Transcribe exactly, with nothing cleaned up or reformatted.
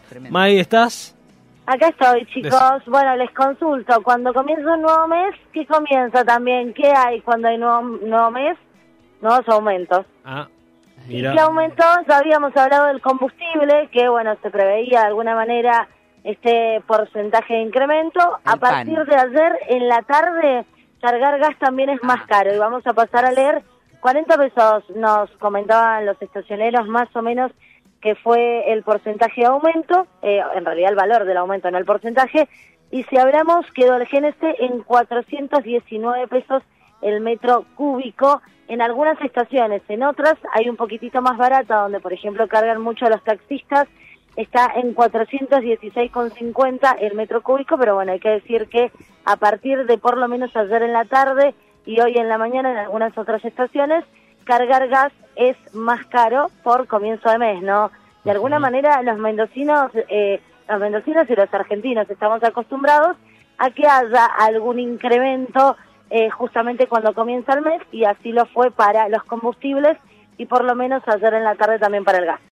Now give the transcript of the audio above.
Tremendo. May, ¿estás? Acá estoy, chicos. Bueno, les consulto. Cuando comienza un nuevo mes, ¿qué comienza también? ¿Qué hay cuando hay nuevo, nuevo mes? Nuevos aumentos. Ah, ¿Y mira. qué aumentó? Ya habíamos hablado del combustible, que bueno, se preveía de alguna manera este porcentaje de incremento. El A partir pan. de ayer, en la tarde, cargar gas también es más Ah. caro. Y vamos a pasar a leer cuarenta pesos, nos comentaban los estacioneros más o menos, que fue el porcentaje de aumento, eh, en realidad el valor del aumento, no el porcentaje, y si hablamos, quedó el G N C en cuatrocientos diecinueve pesos el metro cúbico, en algunas estaciones, en otras hay un poquitito más barata, donde por ejemplo cargan mucho los taxistas, está en cuatrocientos dieciséis con cincuenta el metro cúbico, pero bueno, hay que decir que a partir de por lo menos ayer en la tarde y hoy en la mañana en algunas otras estaciones, cargar gas es más caro por comienzo de mes, ¿no? De alguna manera los mendocinos, eh, los mendocinos y los argentinos estamos acostumbrados a que haya algún incremento eh, justamente cuando comienza el mes, y así lo fue para los combustibles y por lo menos ayer en la tarde también para el gas.